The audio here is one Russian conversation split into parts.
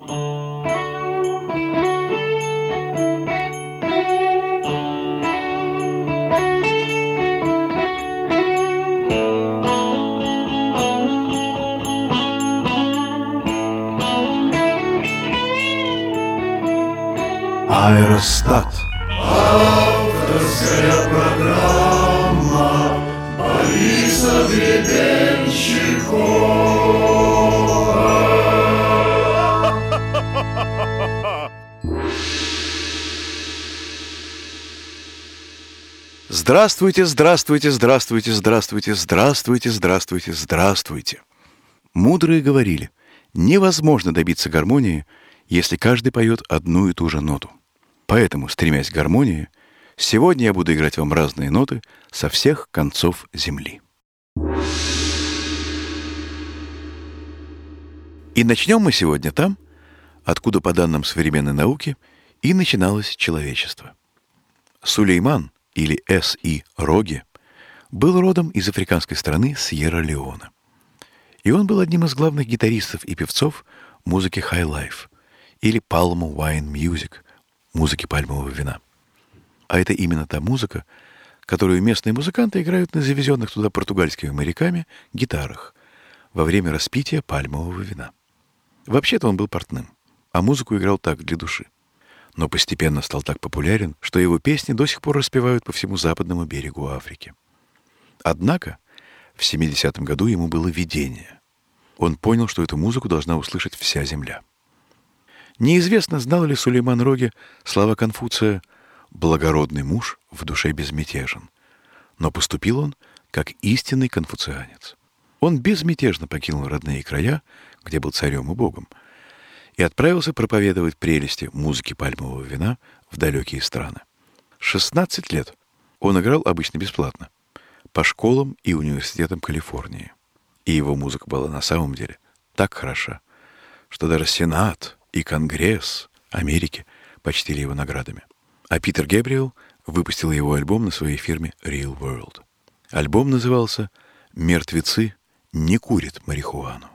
Аэростат. Авторская программа Бориса Гребенщикова. Здравствуйте, здравствуйте, здравствуйте, здравствуйте, здравствуйте, здравствуйте, здравствуйте. Мудрые говорили, невозможно добиться гармонии, если каждый поет одну и ту же ноту. Поэтому, стремясь к гармонии, сегодня я буду играть вам разные ноты со всех концов земли. И начнем мы сегодня там, откуда, по данным современной науки, и начиналось человечество. Сулейман, или С.И. Роге, был родом из африканской страны Сьерра-Леоне. И он был одним из главных гитаристов и певцов музыки хай-лайф, или Palm Wine Music, музыки пальмового вина. А это именно та музыка, которую местные музыканты играют на завезенных туда португальскими моряками гитарах во время распития пальмового вина. Вообще-то он был портным, а музыку играл так, для души. Но постепенно стал так популярен, что его песни до сих пор распевают по всему западному берегу Африки. Однако в 70-м году ему было видение. Он понял, что эту музыку должна услышать вся земля. Неизвестно, знал ли Сулейман Роге слова Конфуция «благородный муж в душе безмятежен», но поступил он как истинный конфуцианец. Он безмятежно покинул родные края, где был царем и богом, и отправился проповедовать прелести музыки пальмового вина в далекие страны. 16 лет он играл обычно бесплатно по школам и университетам Калифорнии. И его музыка была на самом деле так хороша, что даже Сенат и Конгресс Америки почтили его наградами. А Питер Гэбриэл выпустил его альбом на своей фирме Real World. Альбом назывался «Мертвецы не курят марихуану».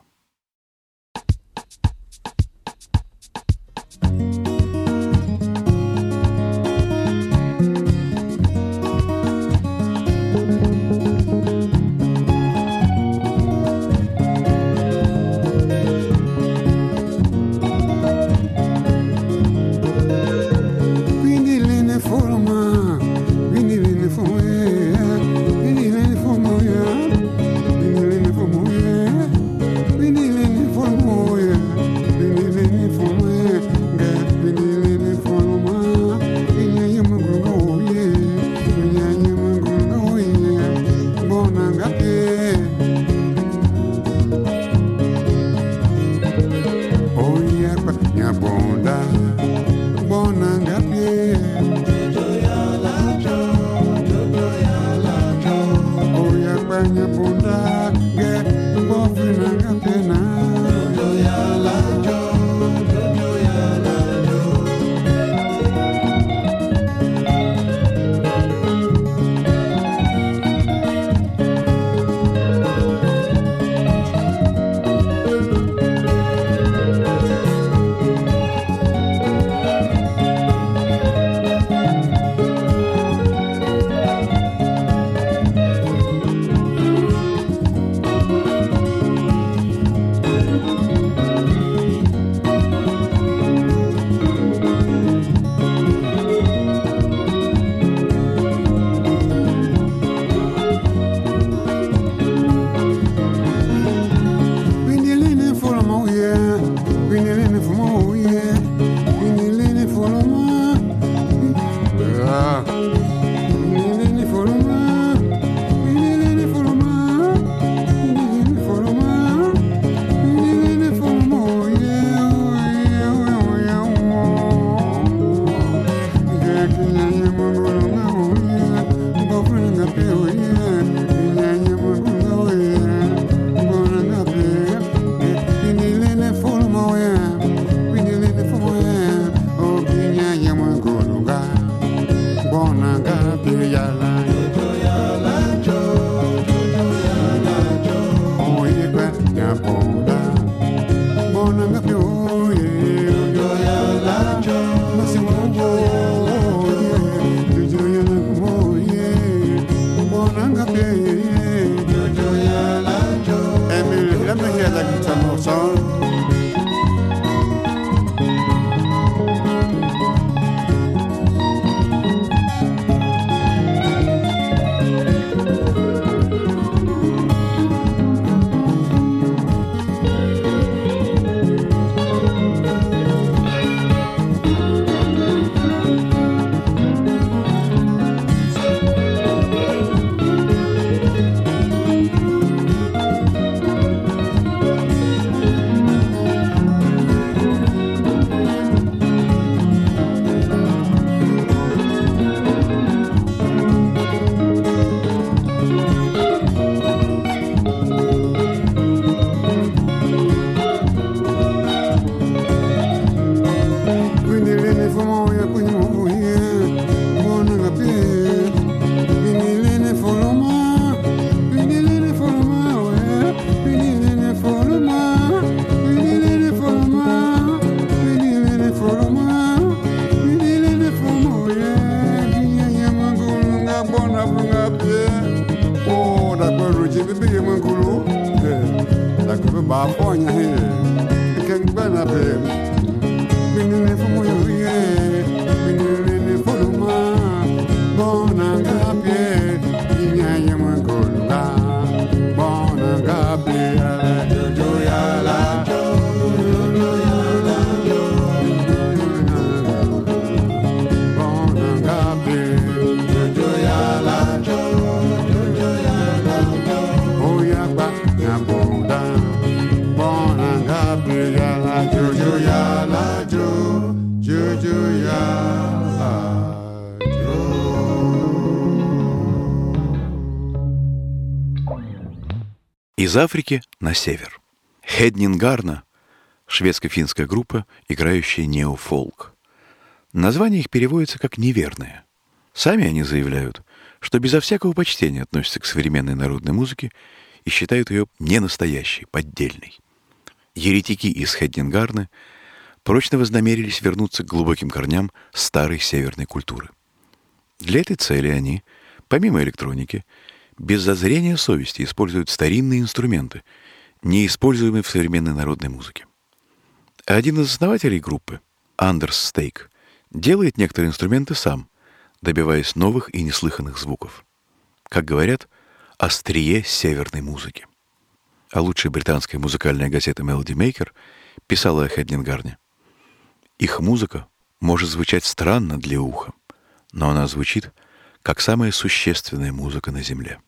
Из Африки на север. Хеднингарна — шведско-финская группа, играющая неофолк. Название их переводится как «неверное». Сами они заявляют, что безо всякого почтения относятся к современной народной музыке и считают ее ненастоящей, поддельной. Еретики из Хеднингарны прочно вознамерились вернуться к глубоким корням старой северной культуры. Для этой цели они, помимо электроники, без зазрения совести используют старинные инструменты, неиспользуемые в современной народной музыке. Один из основателей группы, Андерс Стейк, делает некоторые инструменты сам, добиваясь новых и неслыханных звуков. Как говорят, острие северной музыки. А лучшая британская музыкальная газета Melody Maker писала о Хеднингарне: их музыка может звучать странно для уха, но она звучит как самая существенная музыка на земле.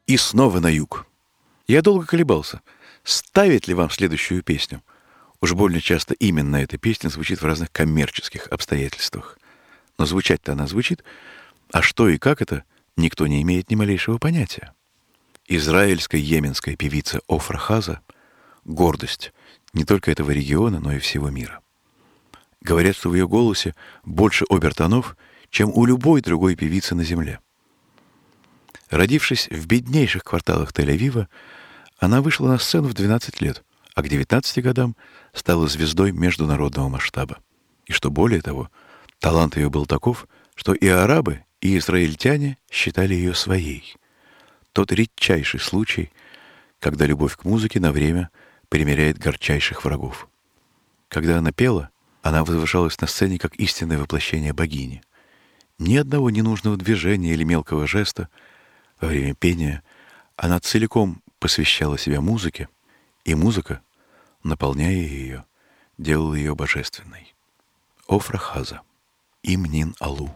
И снова на юг. Я долго колебался, ставить ли вам следующую песню. Уж больно часто именно эта песня звучит в разных коммерческих обстоятельствах. Но звучать-то она звучит, а что и как это, никто не имеет ни малейшего понятия. Израильская йеменская певица Офра Хаза — гордость не только этого региона, но и всего мира. Говорят, что в ее голосе больше обертонов, чем у любой другой певицы на земле. Родившись в беднейших кварталах Тель-Авива, она вышла на сцену в 12 лет, а к 19 годам стала звездой международного масштаба. И что более того, талант ее был таков, что и арабы, и израильтяне считали ее своей. Тот редчайший случай, когда любовь к музыке на время примиряет горчайших врагов. Когда она пела, она возвышалась на сцене как истинное воплощение богини. Ни одного ненужного движения или мелкого жеста во время пения она целиком посвящала себя музыке, и музыка, наполняя ее, делала ее божественной. Офра Хаза. Имнин Алу.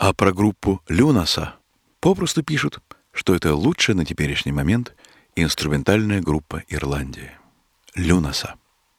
А про группу «Люнаса» попросту пишут, что это лучшая на теперешний момент инструментальная группа Ирландии. «Люнаса».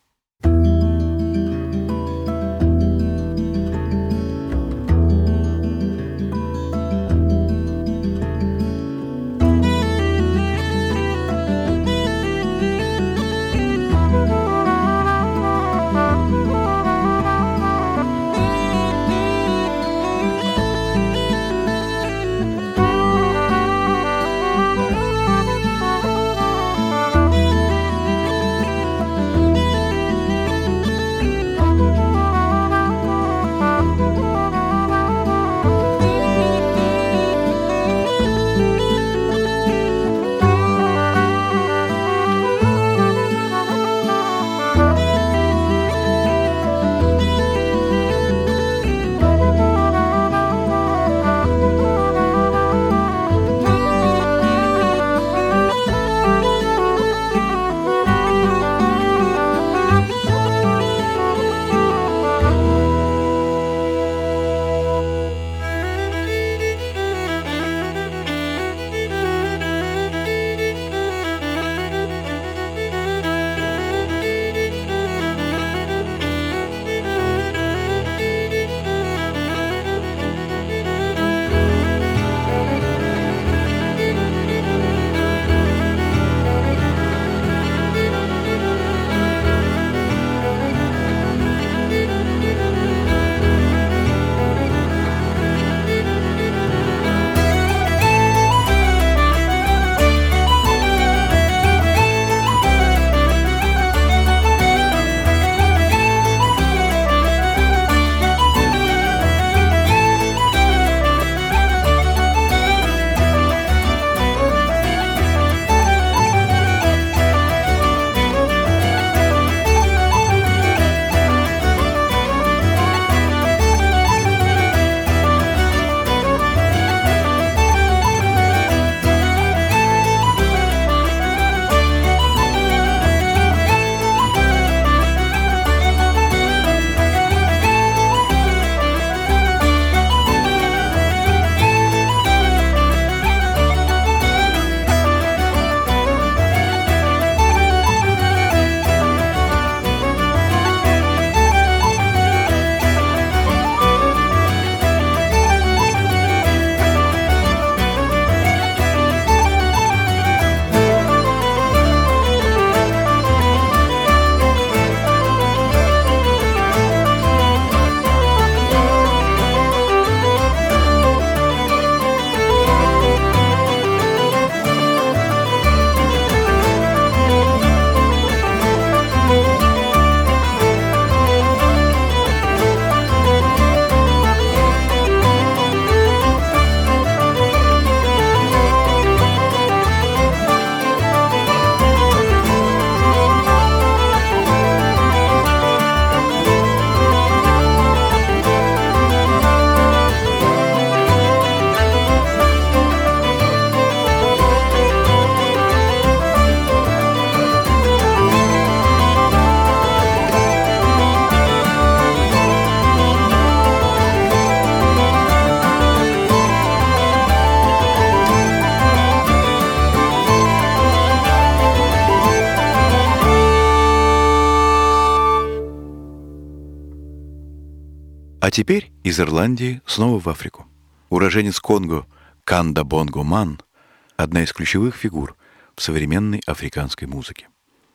А теперь из Ирландии снова в Африку. Уроженец Конго Канда Бонго Ман – одна из ключевых фигур в современной африканской музыке.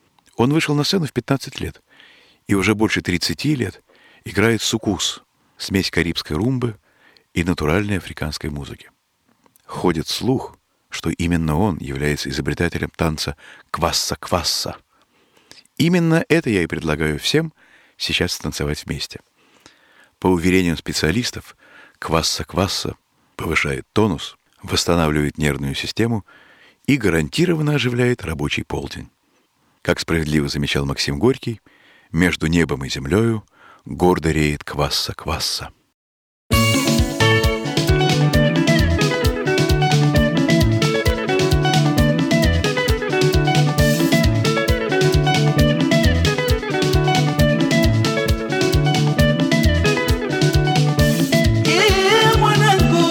Он вышел на сцену в 15 лет и уже больше 30 лет играет сукус – смесь карибской румбы и натуральной африканской музыки. Ходит слух, что именно он является изобретателем танца квасса-квасса. Именно это я и предлагаю всем сейчас танцевать вместе. По уверениям специалистов, квасса-квасса повышает тонус, восстанавливает нервную систему и гарантированно оживляет рабочий полдень. Как справедливо замечал Максим Горький, между небом и землею гордо реет квасса-квасса. Mwanangu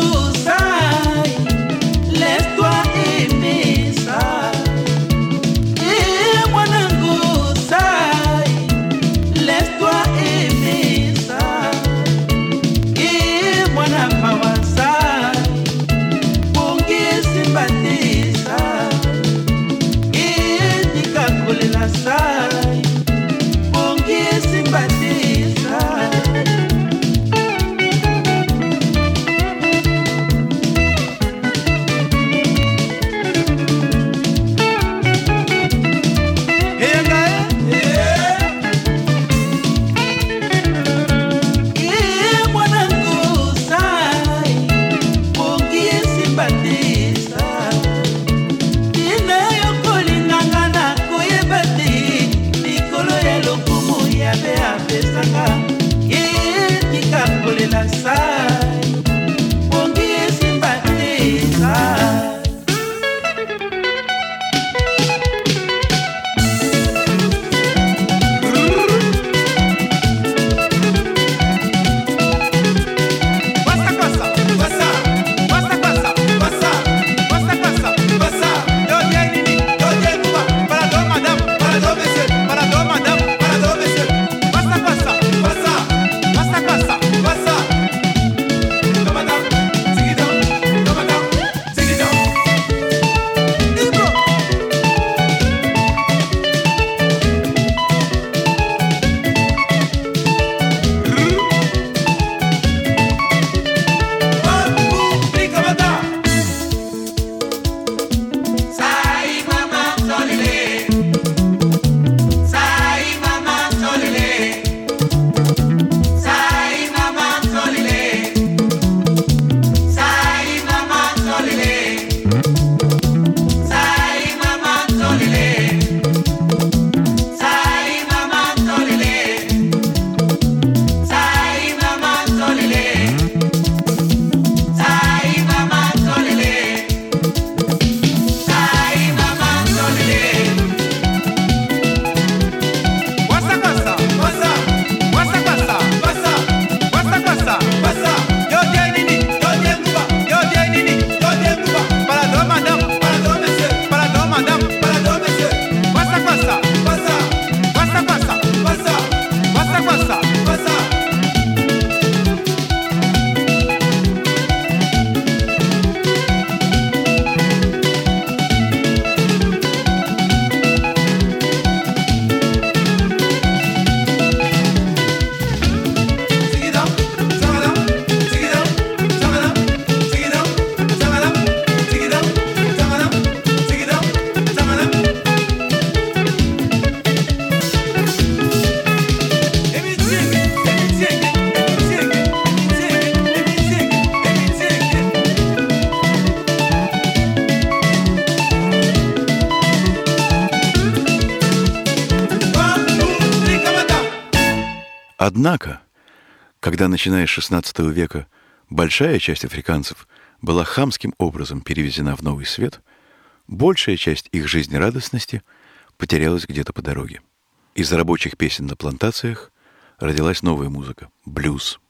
Однако, когда, начиная с XVI века, большая часть африканцев была хамским образом перевезена в Новый Свет, большая часть их жизнерадостности потерялась где-то по дороге. Из рабочих песен на плантациях родилась новая музыка — блюз.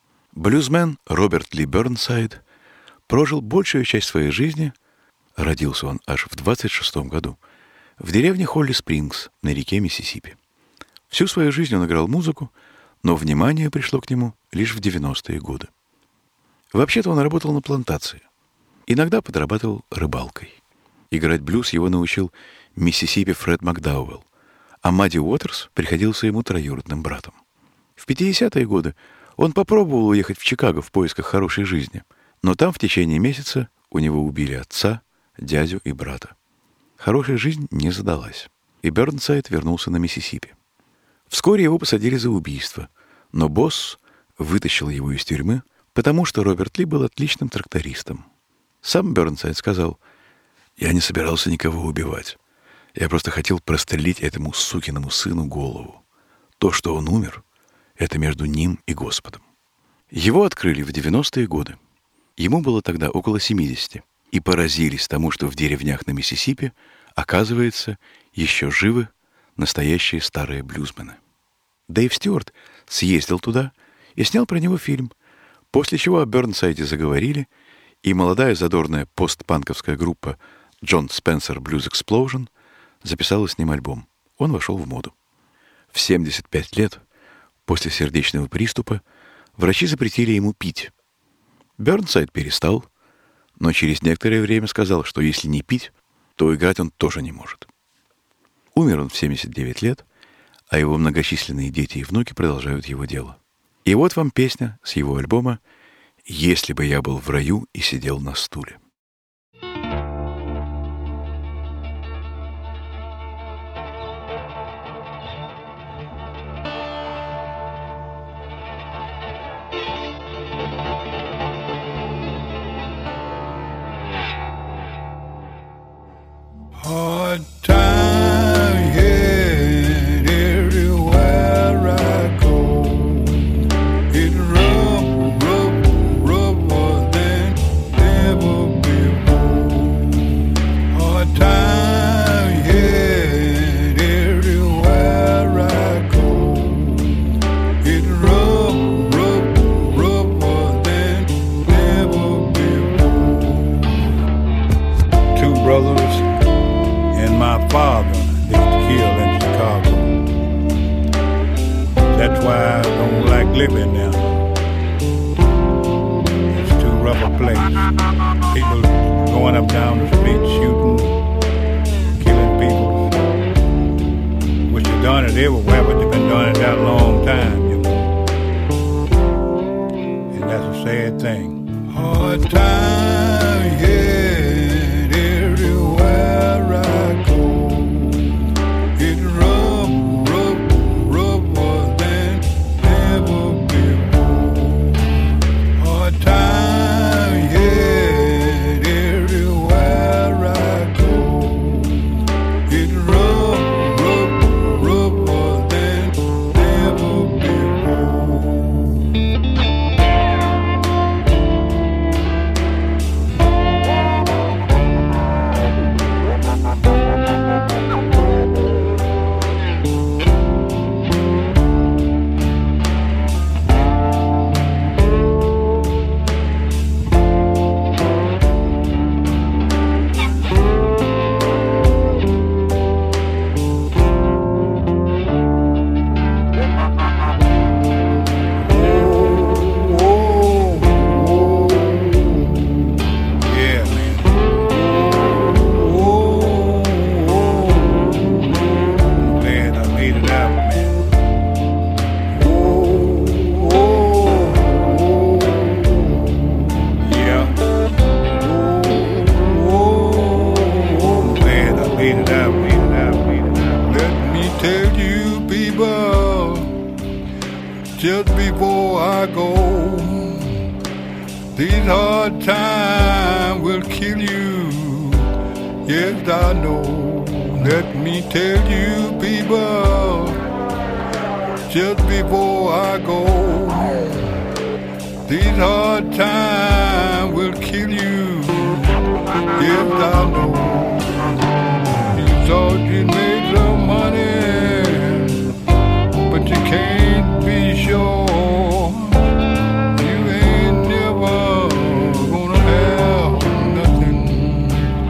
Блюзмен Роберт Ли Бернсайд прожил большую часть своей жизни, родился он аж в 26 году, в деревне Холли-Спрингс на реке Миссисипи. Всю свою жизнь он играл музыку, но внимание пришло к нему лишь в 90-е годы. Вообще-то он работал на плантации. Иногда подрабатывал рыбалкой. Играть блюз его научил Миссисипи Фред Макдауэлл, а Мадди Уотерс приходился ему троюродным братом. В 50-е годы он попробовал уехать в Чикаго в поисках хорошей жизни, но там в течение месяца у него убили отца, дядю и брата. Хорошая жизнь не задалась, и Бернсайд вернулся на Миссисипи. Вскоре его посадили за убийство, но босс вытащил его из тюрьмы, потому что Роберт Ли был отличным трактористом. Сам Бернсайд сказал: «Я не собирался никого убивать. Я просто хотел прострелить этому сукиному сыну голову. То, что он умер, это между ним и Господом». Его открыли в 90-е годы. Ему было тогда около 70, и поразились тому, что в деревнях на Миссисипи, оказывается, еще живы настоящие старые блюзмены. Дэйв Стюарт съездил туда и снял про него фильм, после чего о Бернсайде заговорили, и молодая задорная постпанковская группа John Spencer Blues Explosion записала с ним альбом. Он вошел в моду. В 75 лет, после сердечного приступа, врачи запретили ему пить. Бернсайд перестал, но через некоторое время сказал, что если не пить, то играть он тоже не может. Умер он в 79 лет, а его многочисленные дети и внуки продолжают его дело. И вот вам песня с его альбома «Если бы я был в раю и сидел на стуле». Hard time, yeah, everywhere I go. It's rough, rougher than ever before. Hard time, yeah, everywhere I go. It's rough, rougher than ever before. Two brothers and my father, they was killed in Chicago. That's why I don't like living there. It's too rough a place. People going up down the street shooting, killing people. Wish they done it everywhere, but they've been doing it that long time, you know. And that's a sad thing. Hard time, yeah. Just before I go, these hard times will kill you. Yes, I know. Let me tell you, people, just before I go. These hard times will kill you. Yes, I know. You thought you'd make some money, but you can't be sure. You ain't never gonna have nothing.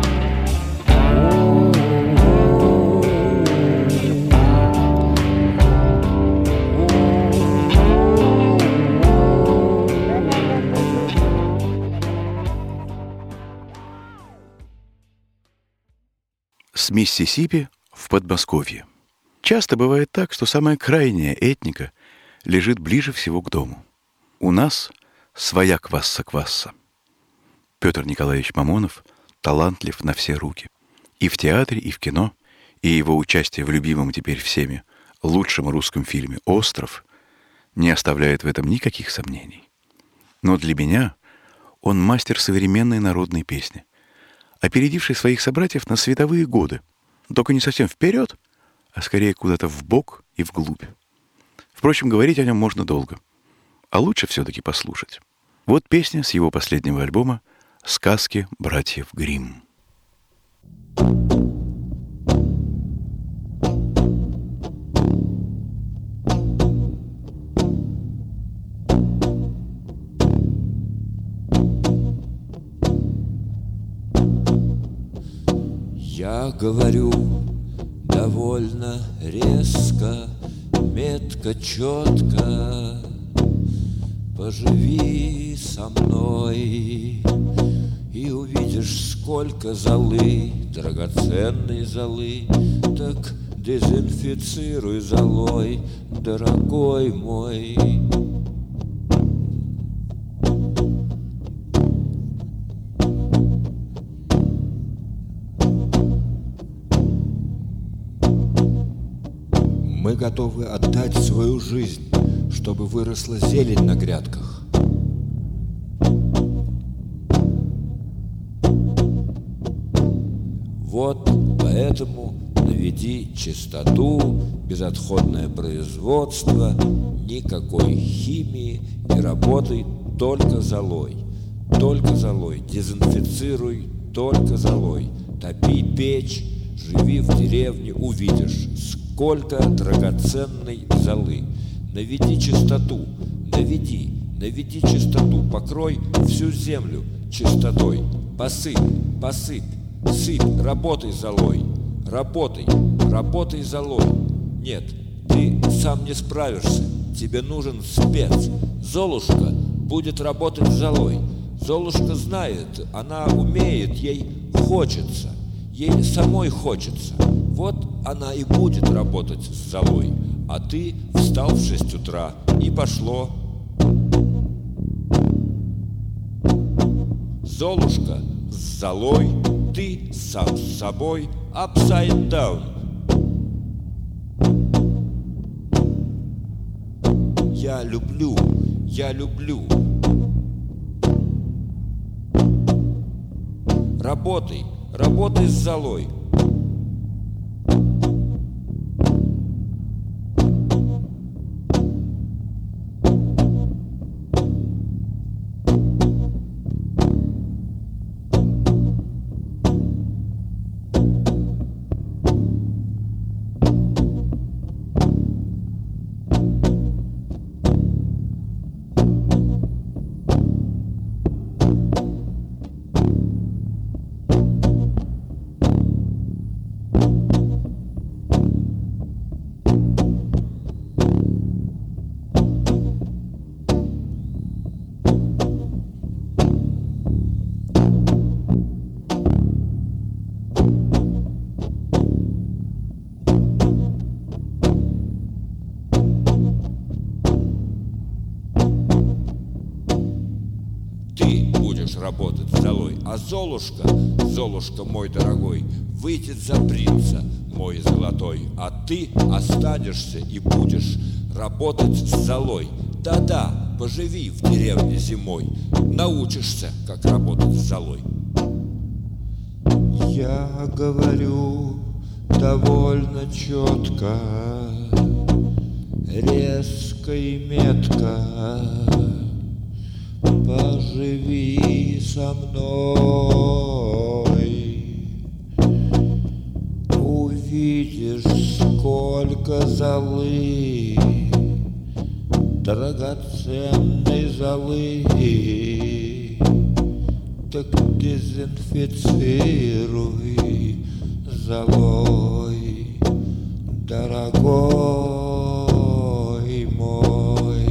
С Миссисипи в Подмосковье. Часто бывает так, что самая крайняя этника лежит ближе всего к дому. У нас своя квасса-квасса. Петр Николаевич Мамонов талантлив на все руки. И в театре, и в кино, и его участие в любимом теперь всеми лучшем русском фильме «Остров» не оставляет в этом никаких сомнений. Но для меня он мастер современной народной песни, опередивший своих собратьев на световые годы, только не совсем вперед, а скорее куда-то вбок и вглубь. Впрочем, говорить о нем можно долго, а лучше все-таки послушать. Вот песня с его последнего альбома «Сказки братьев Гримм». Я говорю довольно резко, метко, четко. Поживи со мной и увидишь, сколько золы, драгоценной золы. Так дезинфицируй золой, дорогой мой. Мы готовы отдать свою жизнь, чтобы выросла зелень на грядках. Вот поэтому наведи чистоту, безотходное производство, никакой химии и работай только золой. Только золой, дезинфицируй только золой. Топи печь, живи в деревне, увидишь, сколько драгоценной золы. Наведи чистоту, наведи чистоту, покрой всю землю чистотой. Посыпь, сыпь, работай золой, работай золой. Нет, ты сам не справишься, тебе нужен спец. Золушка будет работать золой. Золушка знает, она умеет, ей хочется. Ей самой хочется. Вот она и будет работать с золой. А ты встал в 6 утра и пошло. Золушка с золой, ты сам с собой, upside down. Я люблю. Работай с золой. Работать с золой, а Золушка, мой дорогой, выйдет за принца, мой золотой, а ты останешься и будешь работать с золой. Да-да, поживи в деревне зимой, научишься, как работать с золой. Я говорю довольно четко, резко и метко поживи со мной. Увидишь, сколько золы, драгоценной золы, так дезинфицируй золой, дорогой мой.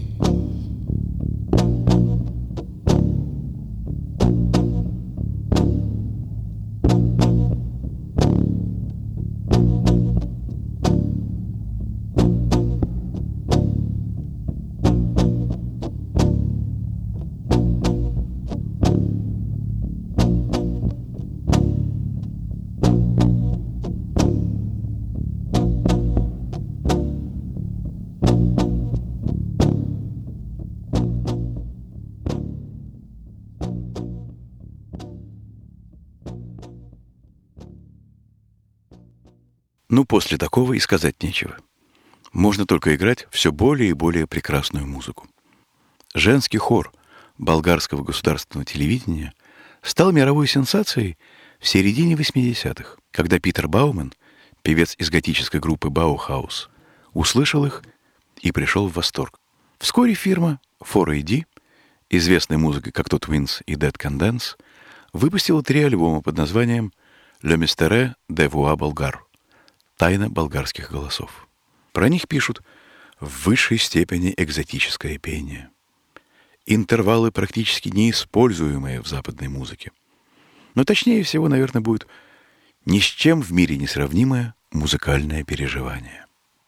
Ну, после такого и сказать нечего. Можно только играть все более и более прекрасную музыку. Женский хор болгарского государственного телевидения стал мировой сенсацией в середине 80-х, когда Питер Бауман, певец из готической группы Баухаус, услышал их и пришел в восторг. Вскоре фирма 4AD, известная музыкой как то Twins и Dead Can Dance, выпустила 3 альбома под названием «Le Mystère des Voix Bulgares» — «Тайна болгарских голосов». Про них пишут «в высшей степени экзотическое пение». Интервалы практически неиспользуемые в западной музыке. Но точнее всего, наверное, будет ни с чем в мире не сравнимое музыкальное переживание.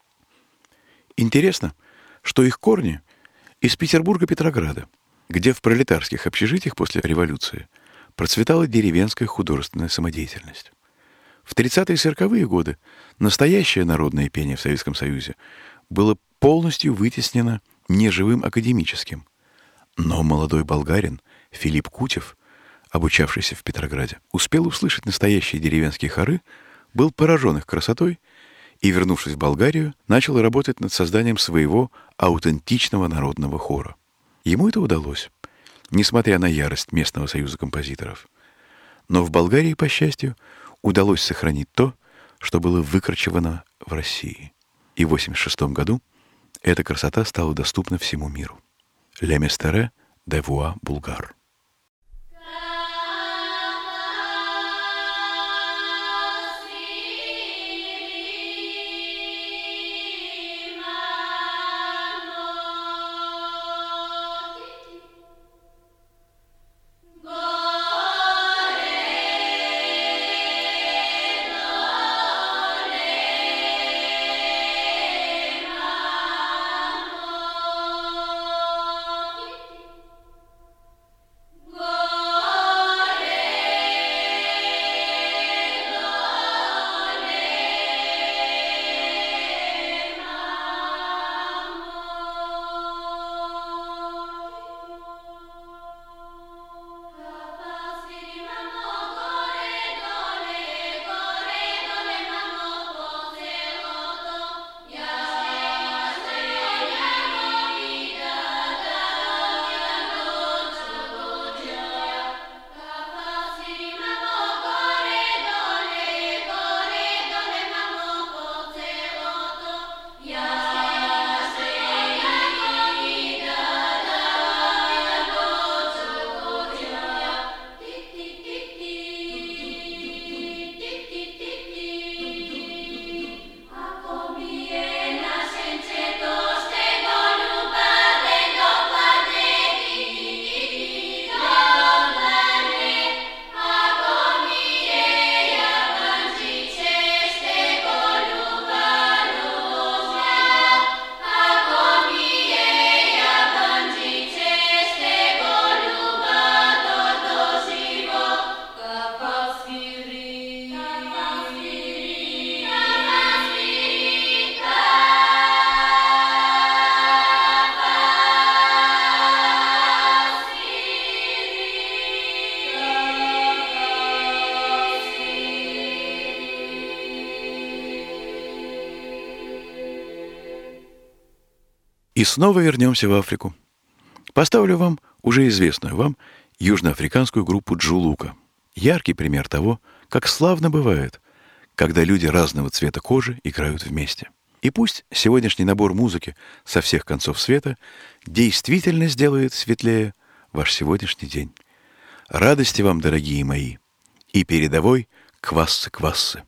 Интересно, что их корни из Петербурга-Петрограда, где в пролетарских общежитиях после революции процветала деревенская художественная самодеятельность. В 30-е и 40-е годы настоящее народное пение в Советском Союзе было полностью вытеснено неживым академическим. Но молодой болгарин Филипп Кутев, обучавшийся в Петрограде, успел услышать настоящие деревенские хоры, был поражен их красотой и, вернувшись в Болгарию, начал работать над созданием своего аутентичного народного хора. Ему это удалось, несмотря на ярость местного союза композиторов. Но в Болгарии, по счастью, удалось сохранить то, что было выкорчевано в России. И в 1986 году эта красота стала доступна всему миру. «Le Mystère des Voix Bulgares». И снова вернемся в Африку. Поставлю вам уже известную вам южноафриканскую группу Джулука. Яркий пример того, как славно бывает, когда люди разного цвета кожи играют вместе. И пусть сегодняшний набор музыки со всех концов света действительно сделает светлее ваш сегодняшний день. Радости вам, дорогие мои, и передовой квассы-квассы.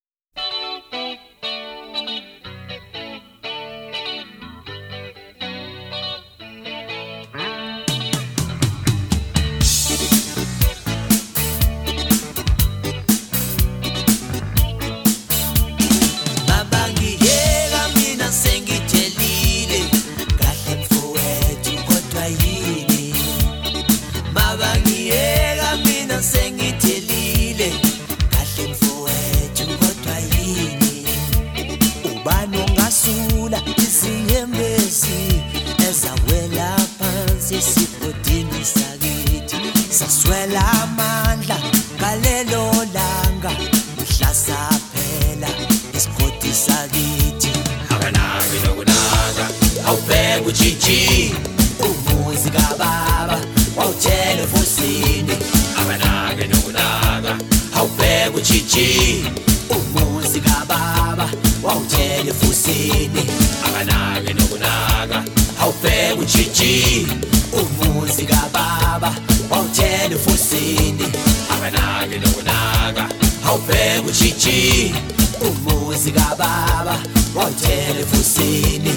Saswela amandla galelo langa uhlasa phela isigodi sakithi akanaki nokunaka awubheka ujiji umuzi kababa wawutshela ufusini akanaki nokunaka awubheka ujiji umuzi kababa wawutshela ufusini akanaki nokunaka awubheka ujiji umuzi kababa wawutshela ufusini akanaki nokunaka awubheka ujiji umuzi kababa wawutshela ufusini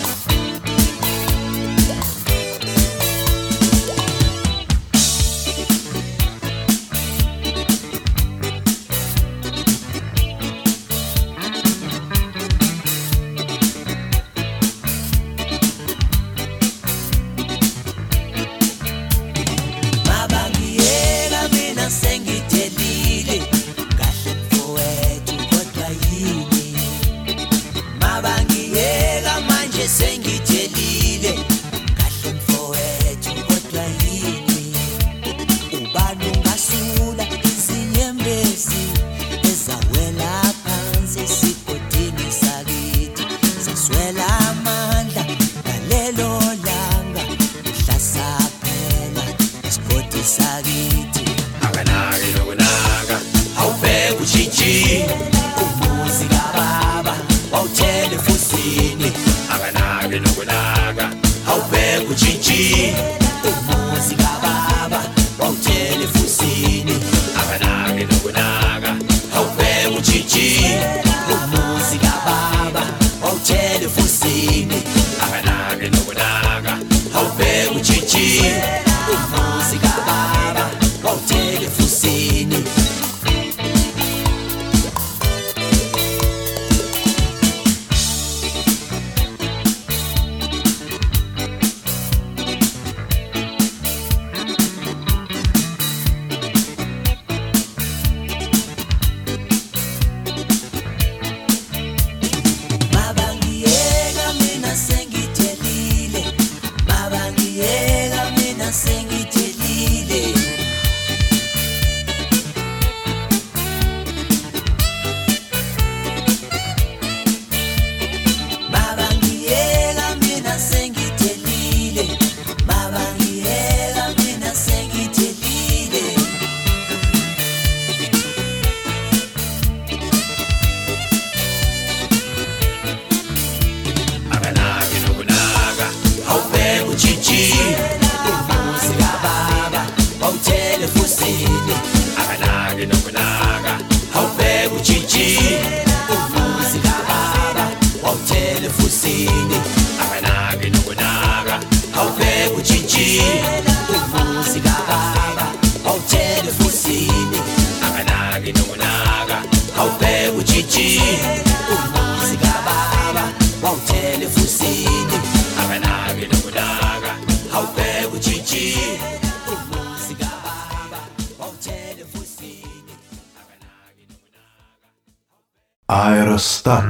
Аэростат.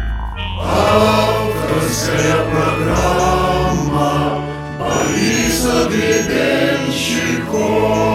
Авторская программа Бориса Гребенщикова.